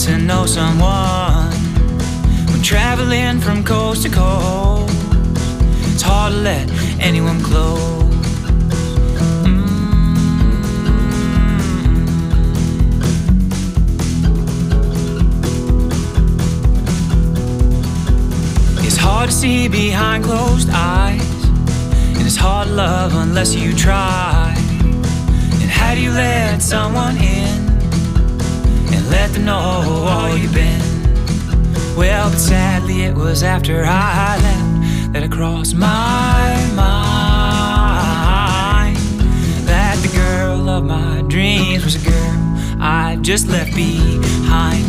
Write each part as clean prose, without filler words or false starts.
to know someone when traveling from coast to coast. It's hard to let anyone close. It's hard to see behind closed eyes, and it's hard to love unless you try. And how do you let someone in and let them know all you've been? Well, but sadly it was after I left that it crossed my mind that the girl of my dreams was a girl I just left behind.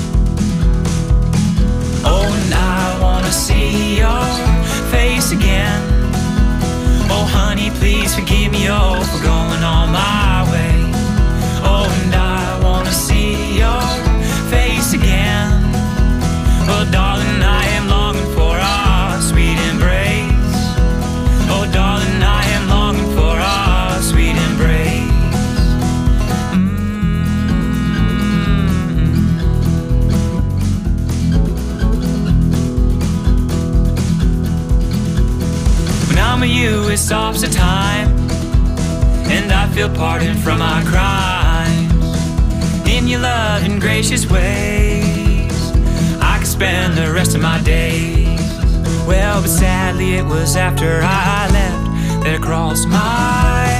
Oh, and I wanna see your face again. Oh, honey, please forgive me, oh, for going on my way. Oh, and I wanna see your face again. Oh, darling, I am longing for our sweet embrace. Oh, darling, I am longing for our sweet embrace. When I'm with you, it stops the time, and I feel pardoned from my crimes. In your loving, gracious ways, I could spend the rest of my days. Well, but sadly it was after I left that it crossed my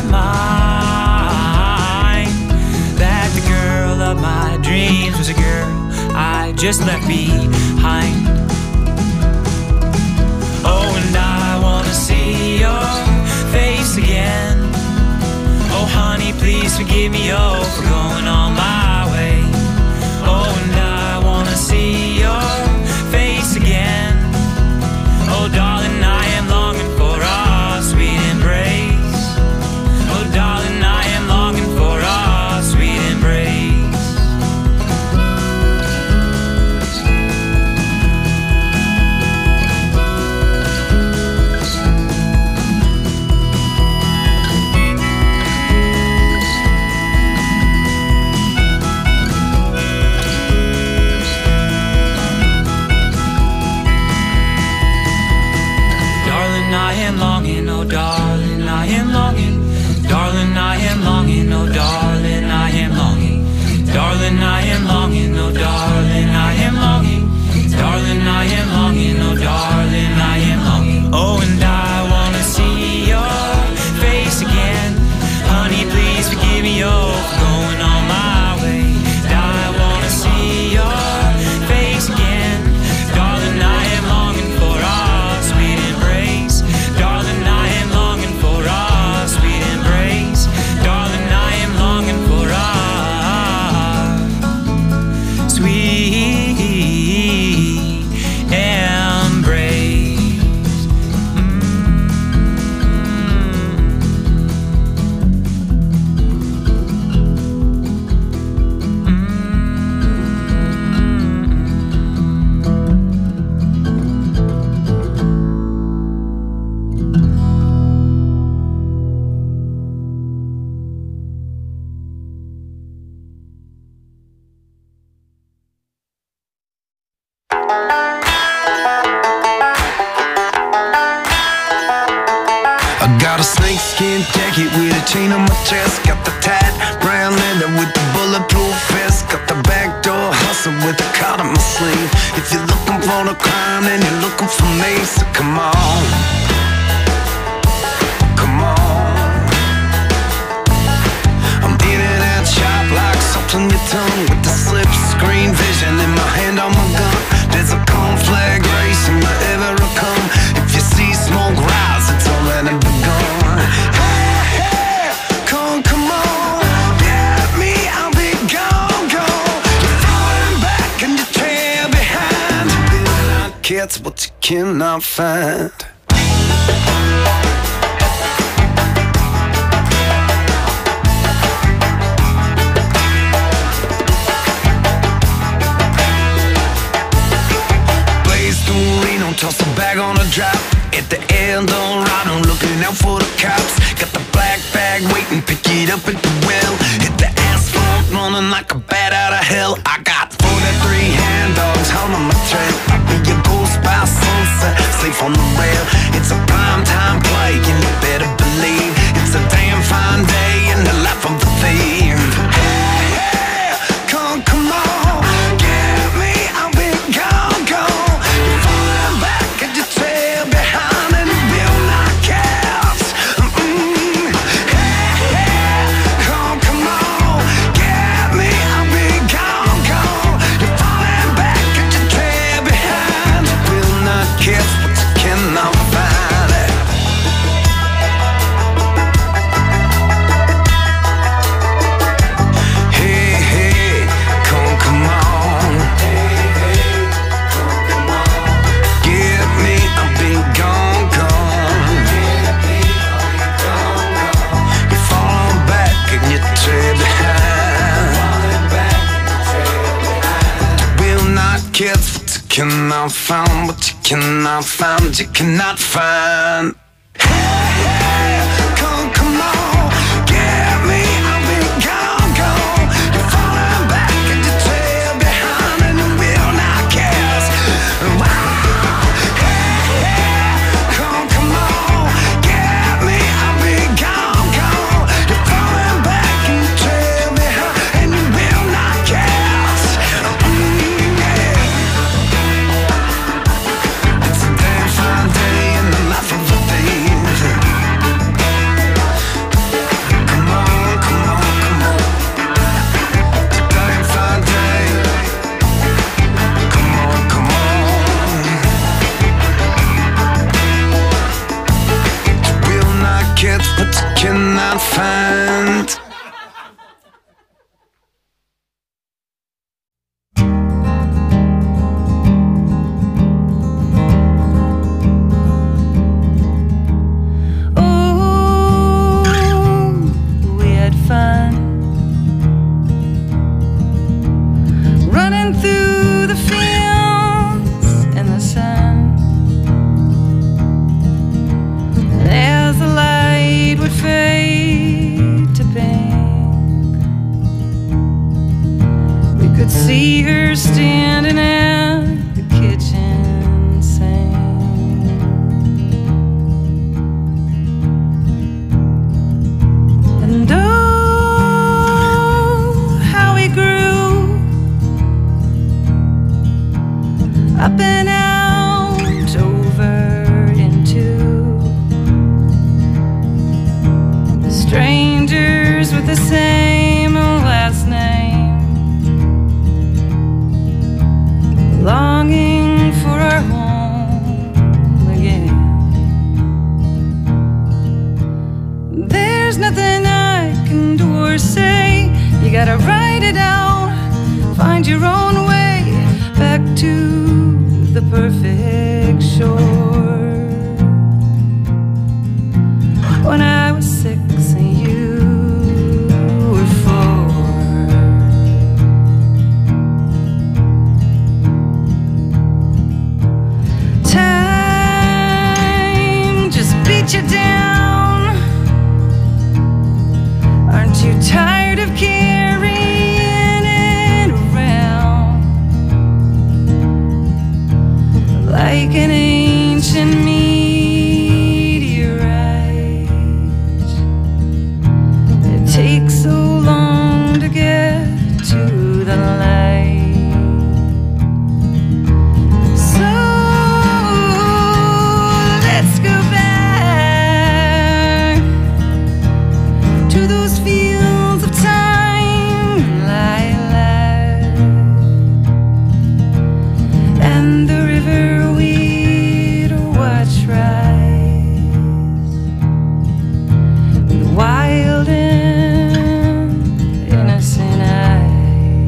mind that the girl of my dreams was a girl I just left behind. Oh, and I wanna see your face again. Oh, honey, please forgive me, oh, for going on my way. Oh, and I wanna see your face again. Oh, darling, I am longing for our sweet embrace. Oh, darling, I am longing for our sweet embrace. I am longing, oh darling, I am longing. Darling, I am longing, oh darling, I am longing. Darling, I am longing, oh darling, I am longing. Darling, I am longing, oh darling, I am longing. Oh, and I wanna see your face again. Honey, please forgive me, oh, for going on my way. I wanna see your face again. Darling, I am longing for our sweet embrace. Darling, I am longing for our sweet embrace. Darling, I am longing for our sweet embrace. I got a snakeskin jacket with a chain on my chest. Got the tight brown leather with the bulletproof vest. Got the backdoor hustle with a card on my sleeve. If you're looking for the crime, then you're looking for me. So come on, come on. I'm in and out sharp like salt on your tongue, with the slip screen vision in my hand on my gun. There's a conflag racing wherever I come. If you see smoke rise, it's already begun. Hey, hey, come on, get me, I'll be gone, gone. You're falling back and you trail behind. Catch what you cannot find. Toss a bag on a drop at the Eldorado, looking out for the cops. Got the black bag waiting, pick it up at the well. Hit the asphalt running like a bat out of hell. I got 45 3-hand dogs home on my trail. I'll be your ghost by sunset, safe on the rail. It's a prime time play, and you better believe it's a damn fine day in the life of the thief. Hey, hey, come on, get me, I'll be gone, gone. You're falling back and you trail behind, and you will not catch. Hey, hey, come on, get me, I'll be gone, gone. You're falling back and you trail behind, you will not catch what you cannot find. Kids, what you cannot find, what you cannot find, you cannot find. Hey, hey, come on, get me, I'll be gone, gone. You're falling back and you trail behind, and you will not guess. Wow. Hey, hey, come on, get me, I'll be gone, gone. You're falling back and you trail behind, and you will not guess. But you cannot find. See her standing at the kitchen sink, and oh, how we grew up and out over into strangers with the same last name. Longing for our home again. There's nothing I can do or say. You gotta write it out, find your own way back to the perfect shore. When I was 6 and you were 4. You down. Aren't you tired of carrying it around like an ancient meteorite? It takes so long to get to the light. So let's go back to those fields of time, lilac, and the river we'd watch rise, with wild and innocent eyes.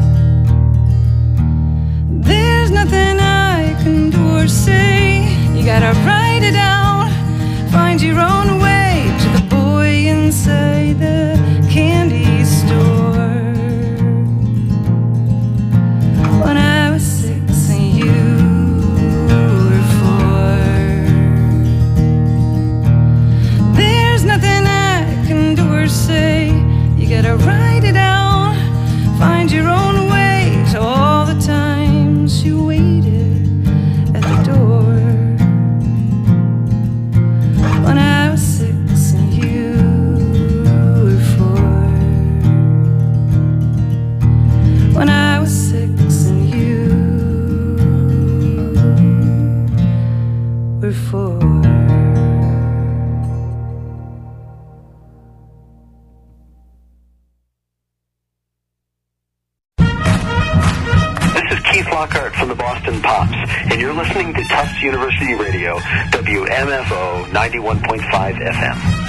There's nothing I can do or say. You gotta write it out, find your own way to the boy inside the candy store. When I was 6 and you were 4. There's nothing I can do or say. You gotta write it out, find your own way to all the time. Pops, and you're listening to Tufts University Radio, WMFO 91.5 FM.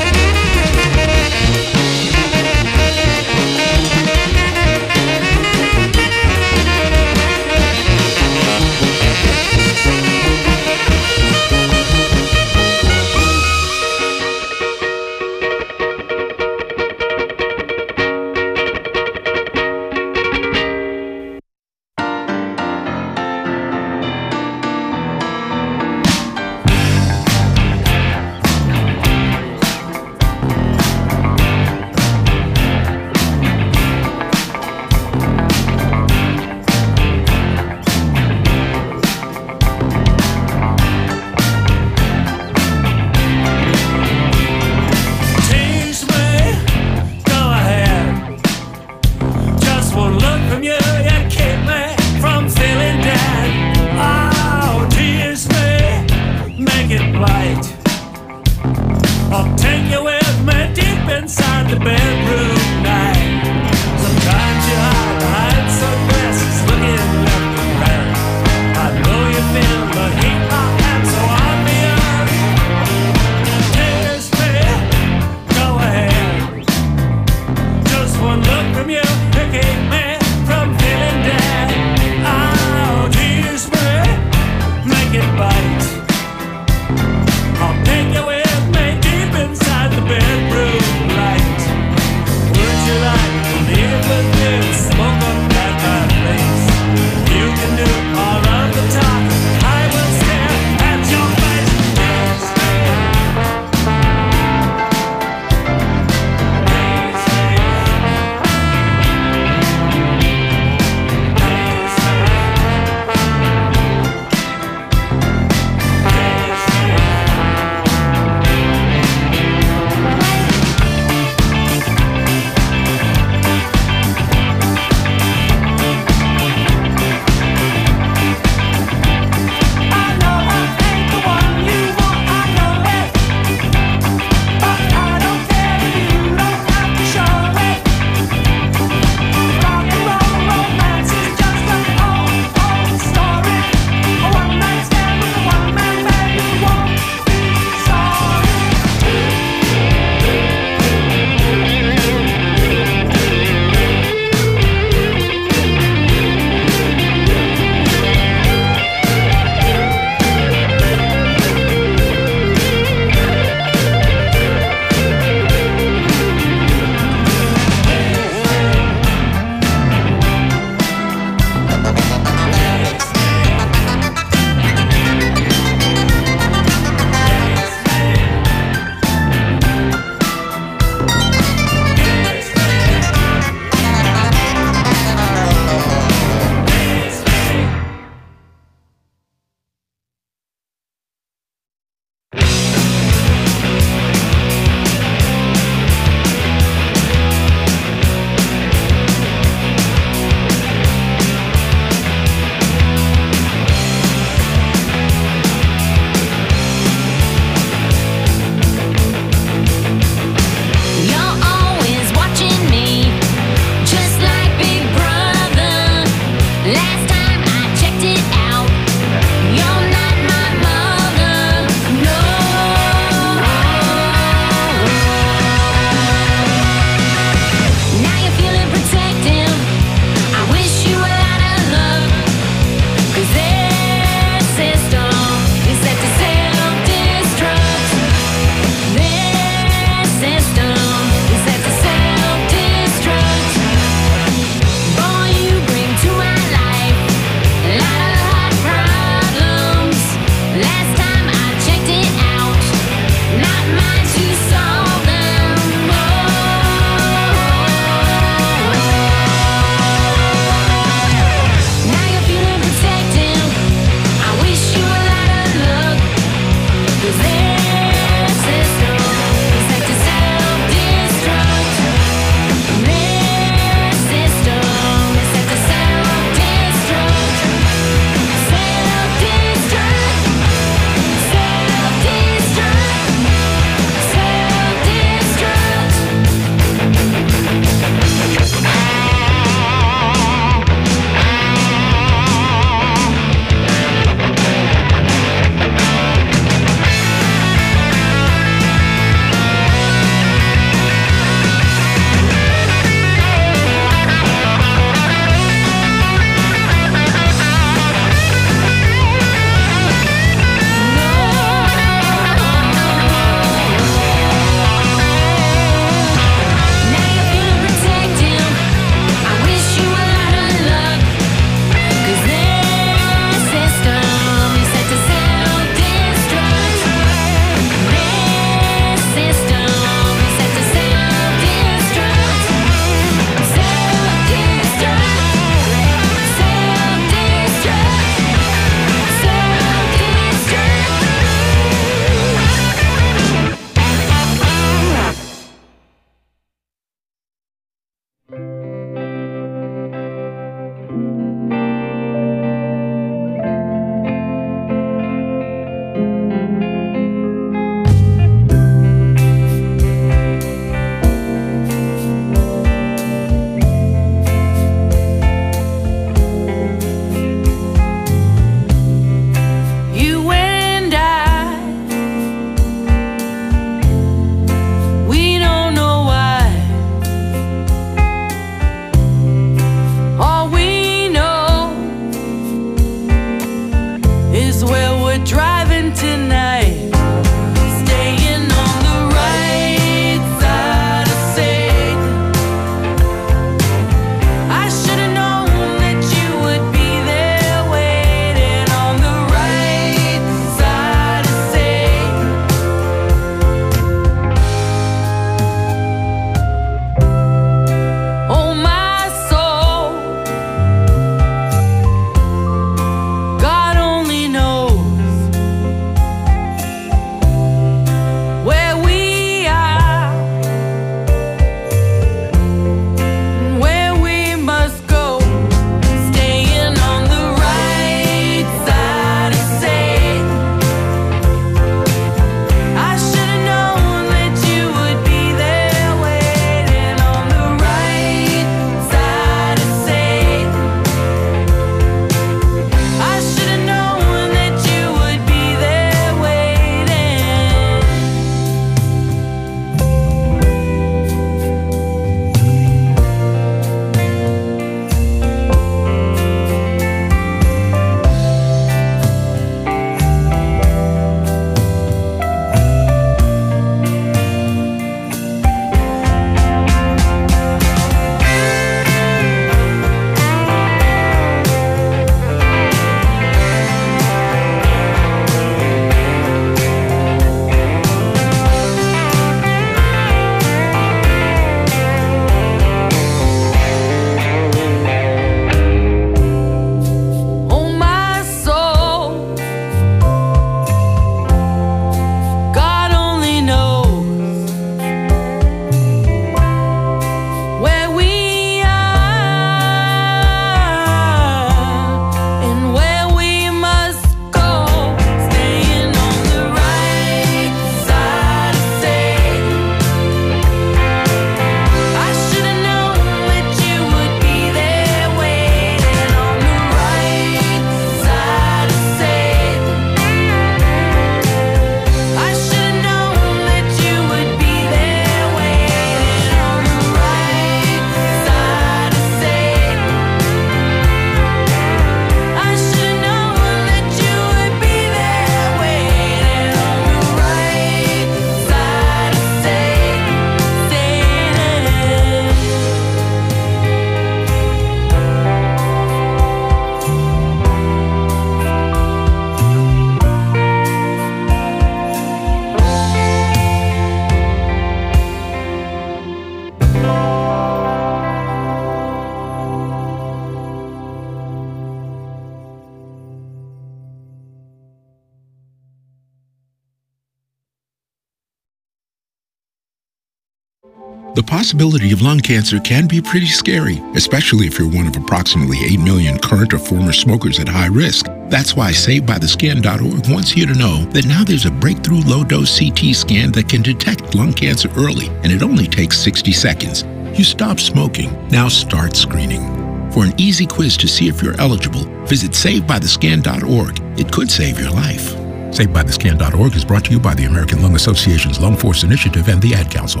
The possibility of lung cancer can be pretty scary, especially if you're one of approximately 8 million current or former smokers at high risk. That's why SaveByTheScan.org wants you to know that now there's a breakthrough low-dose CT scan that can detect lung cancer early, and it only takes 60 seconds. You stop smoking, now start screening. For an easy quiz to see if you're eligible, visit SaveByTheScan.org. It could save your life. SaveByTheScan.org is brought to you by the American Lung Association's Lung Force Initiative and the Ad Council.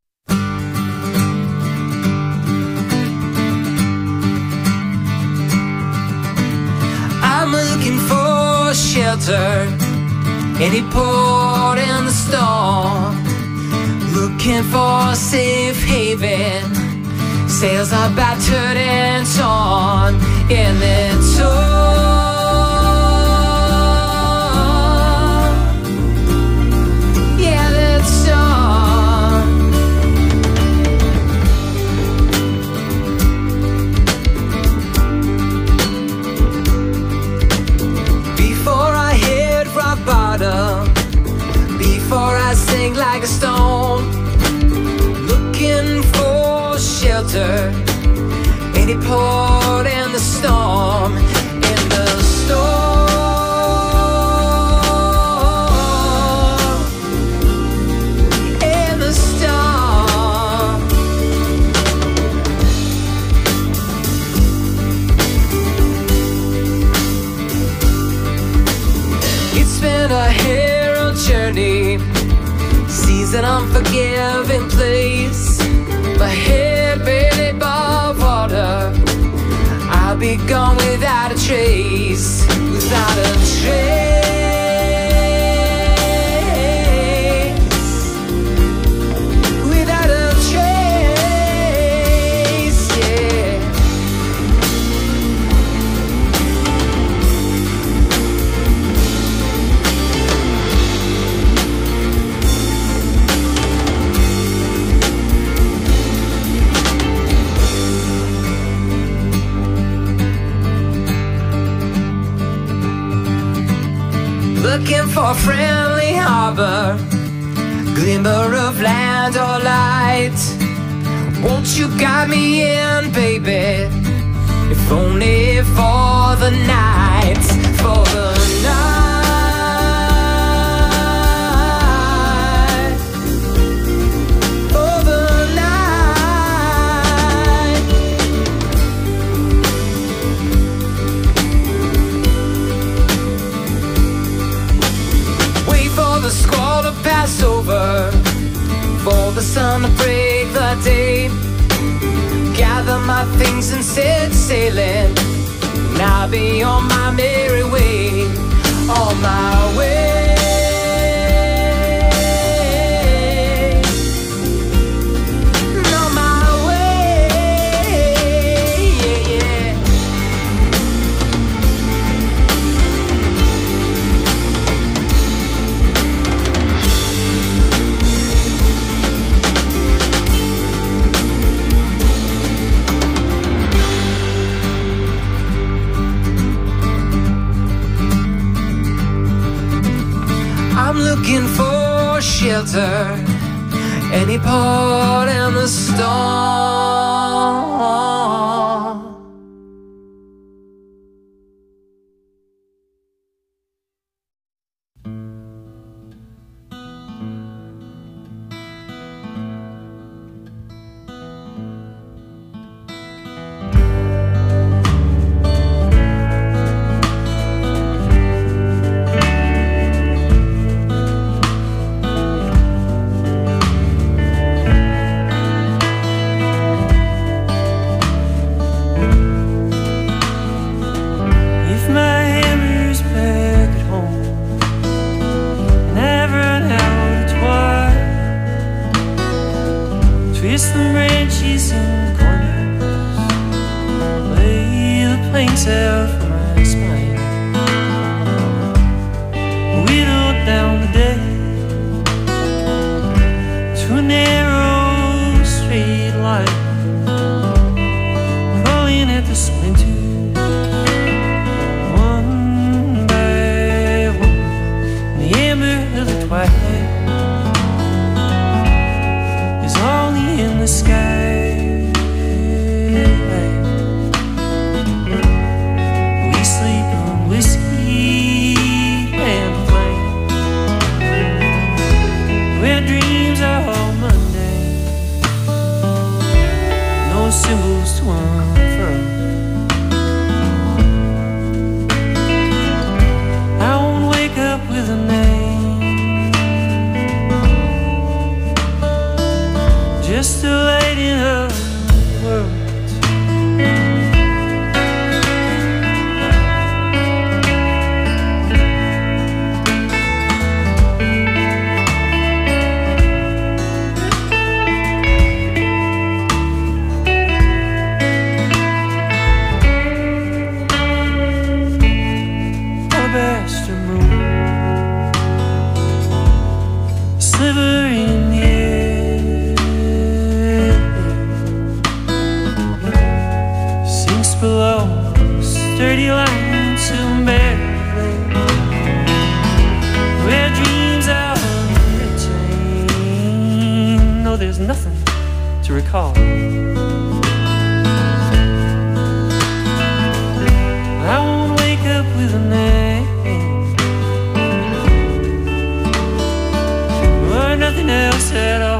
I'm looking for shelter, any port in the storm. Looking for a safe haven. Sails are battered and torn in the storm. Yeah, that storm. Before I hit rock bottom, before I sink like a stone, looking for shelter, any port in the storm, in the storm, in the storm. It's been a hero journey, seas an unforgiving place. My head barely above water, I'll be gone without a trace, without a trace, without a trace, yeah. Looking for a friendly harbor, glimmer of land or light. Won't you guide me in, baby? If only for the night, for the night, for the night. Wait for the squall to pass over, for the sun to break the day. Gather my things and set sailing, and I'll be on my merry way, on my way. On my way, yeah, yeah. I'm looking for shelter, any port in the storm. Twist the branches and corners, lay the planks out for my spine. Whittle down the day to a narrow straight line, crawling at the splinters one by one in the amber of the twilight. All in the one for us. I won't wake up with a name, just a lady of the world. Dirty lines to barely where dreams are retained. No, there's nothing to recall. I won't wake up with a name or nothing else at all.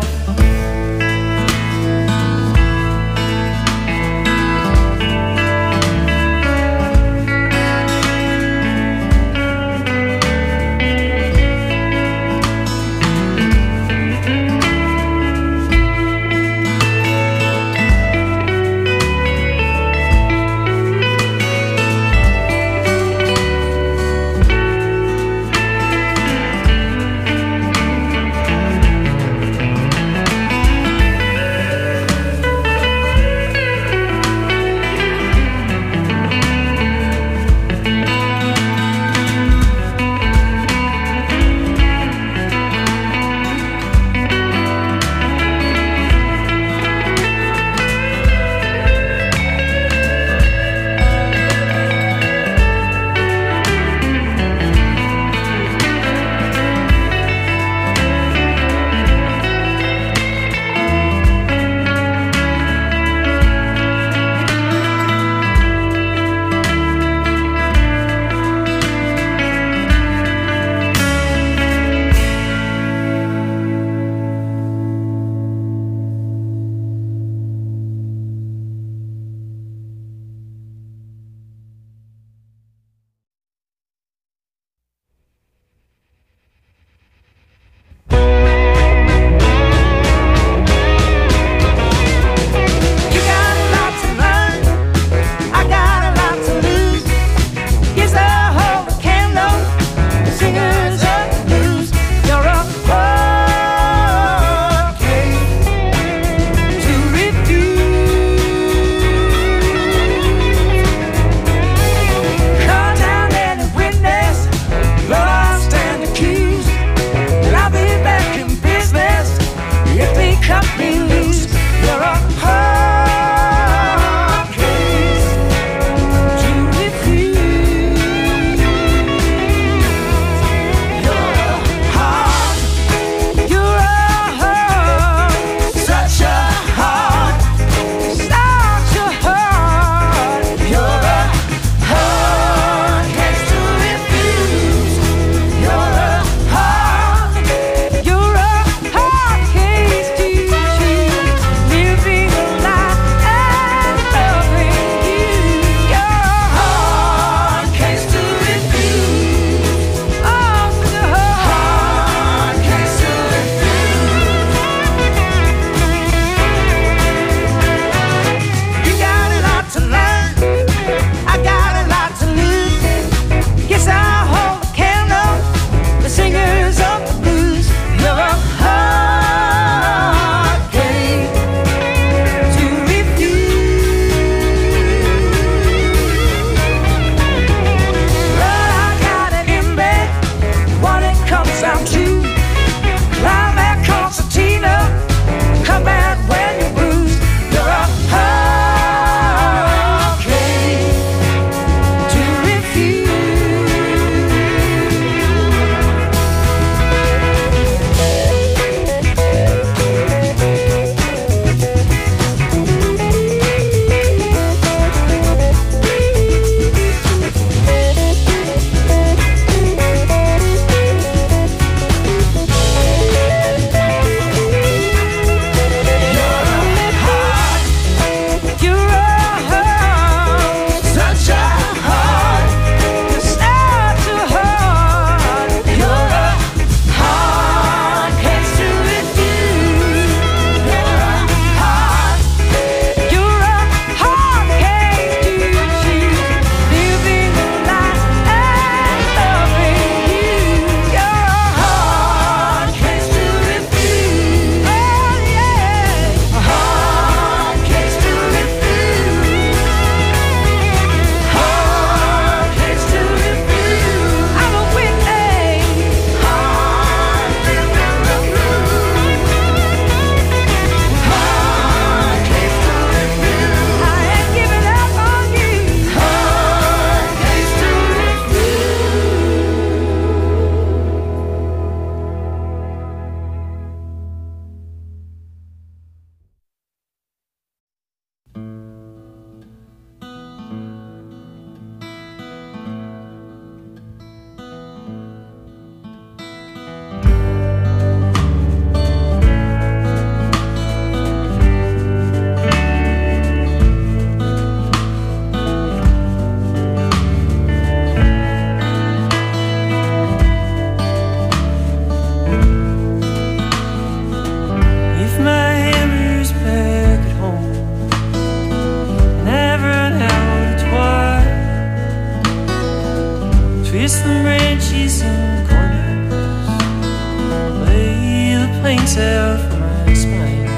myself from my spine.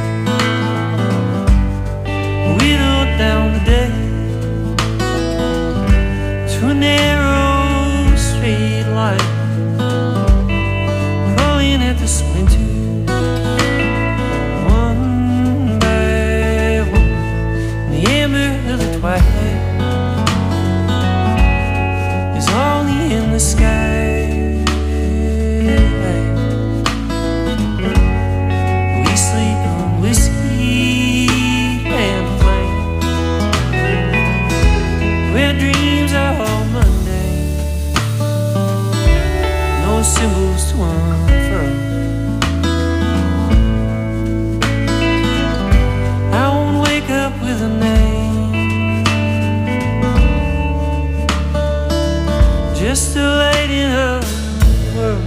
Whittled down the day to a narrow straight line, crawling at this winter one by one in the amber of the twilight is only in the sky. We sleep on whiskey and flame, where dreams are all Monday, no symbols to unfurl. I won't wake up with a name, just a lighting of the world.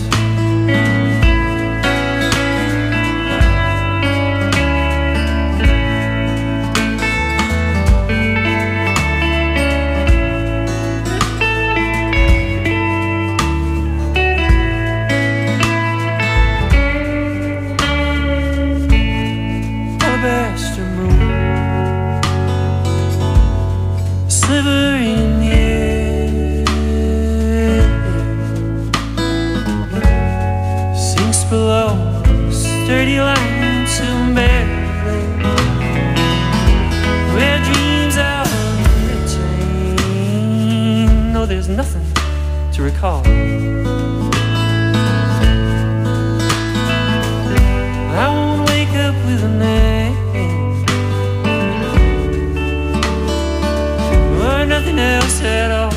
Alabaster moon, a sliver in the air, sinks below sturdy lines of barely, where dreams are unretained. No, there's nothing to recall. I won't wake up with a name or nothing else at all.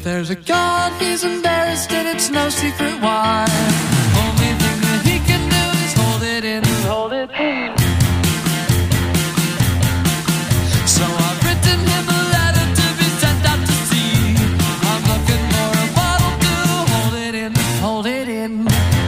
there's a God, he's embarrassed and it's no secret why. Only thing that he can do is hold it in, hold it in. So I've written him a letter to be sent out to sea. I'm looking for a bottle to hold it in, hold it in.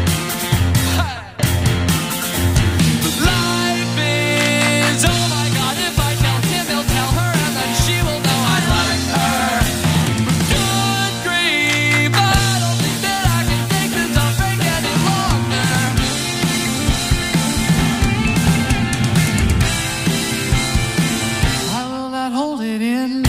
Life is, oh my God, if I tell him, he'll tell her, and then she will know I like her. Good grief, I don't think that I can take this heartbreak any longer. I will not hold it in.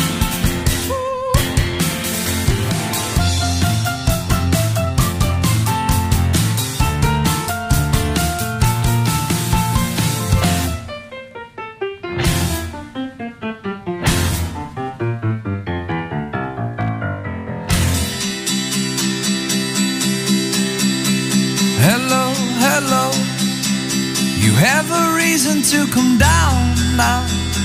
Hello, hello. You have a reason to come down now.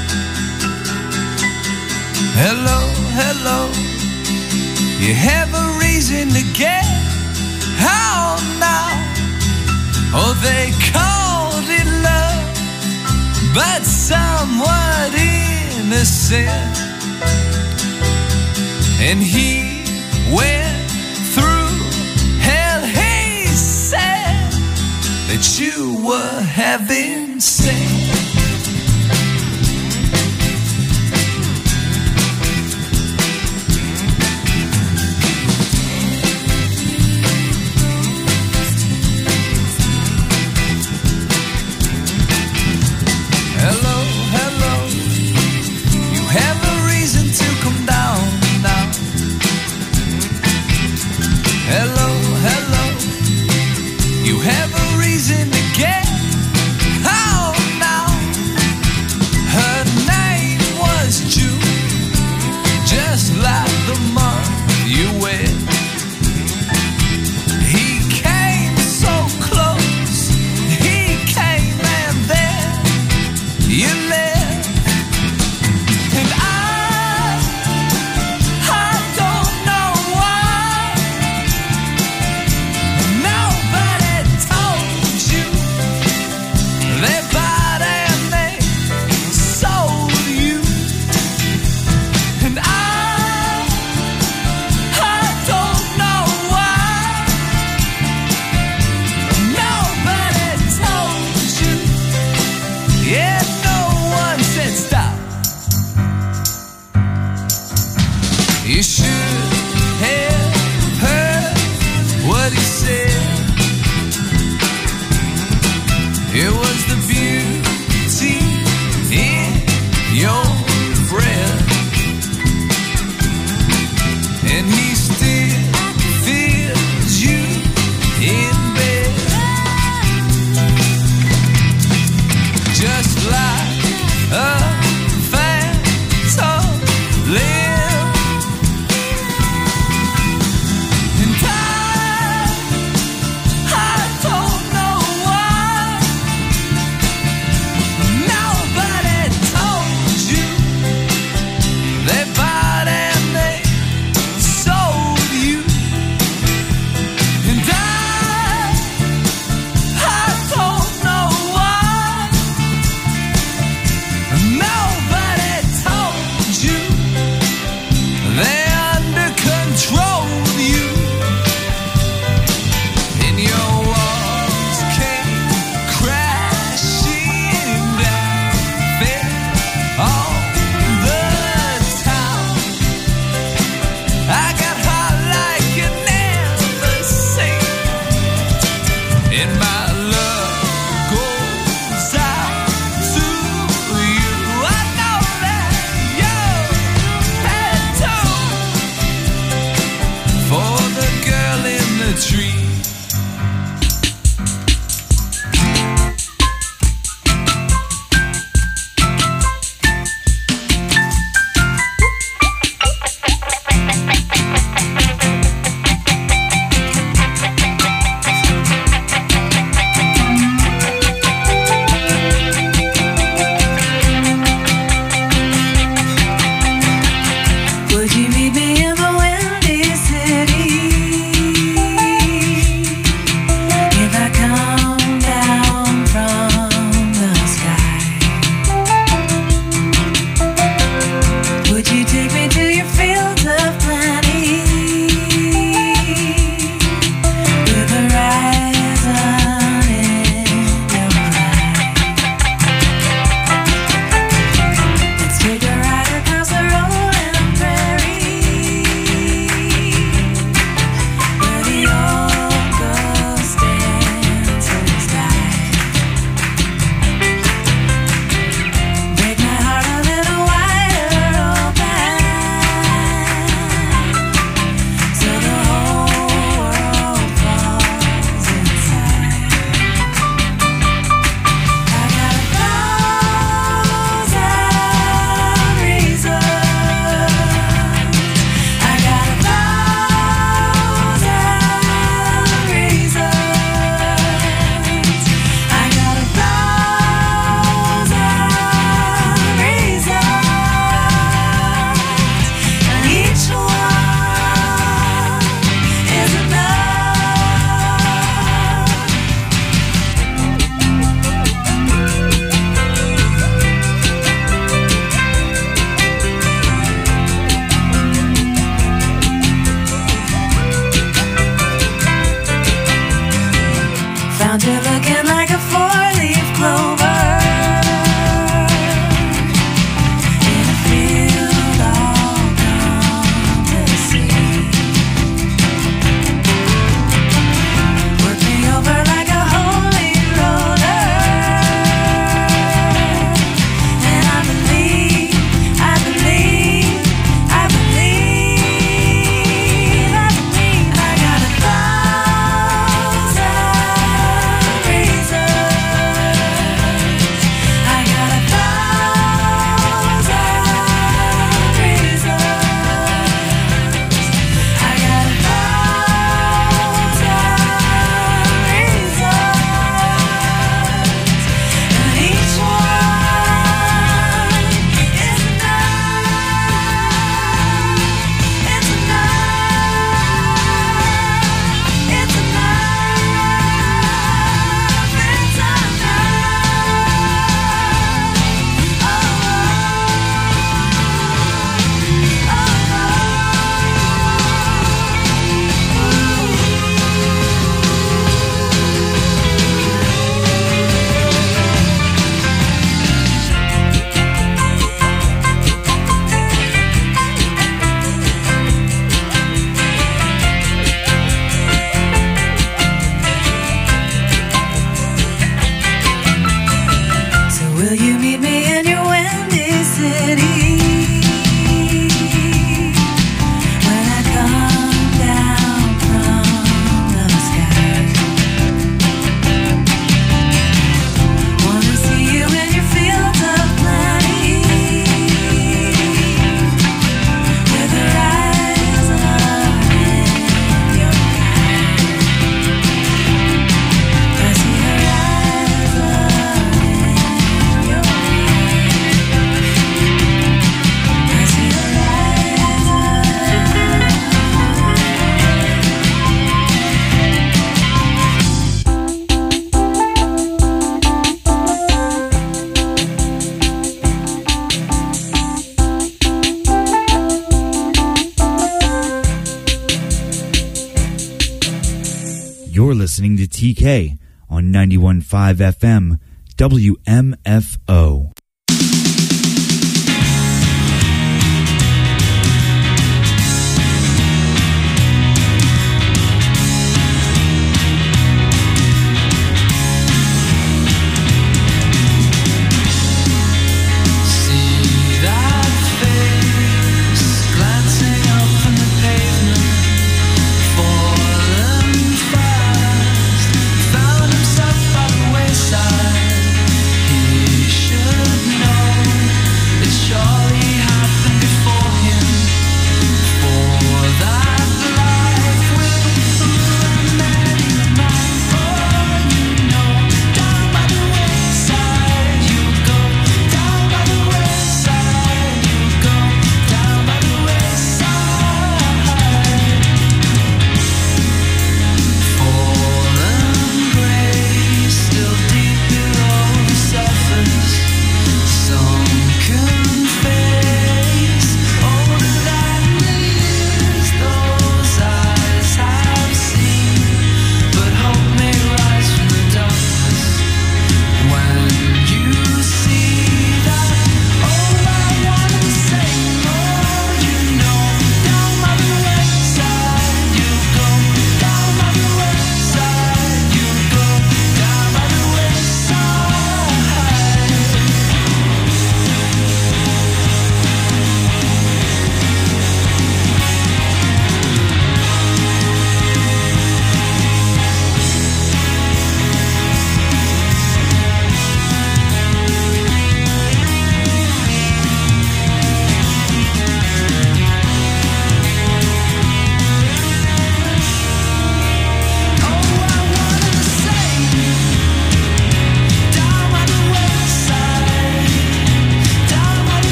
Hello, hello. You have a reason to get out now. Oh, they called it love, but somewhat innocent. And he went through hell. He said that you were having sex. Hello, hello. You have a reason to come down now. Hello, hello. You have a reason to get out now. Her name was June, just like the month you wed. He came so close, he came and then you left. And I don't know why nobody told you. They bought and they sold you. And I don't know why nobody told you. Yeah, no one said stop. You should have heard what he said. It was the beauty in your breath. And he still feels you in bed. Just like a phantom limb. listening to TK on 91.5 FM WMFO.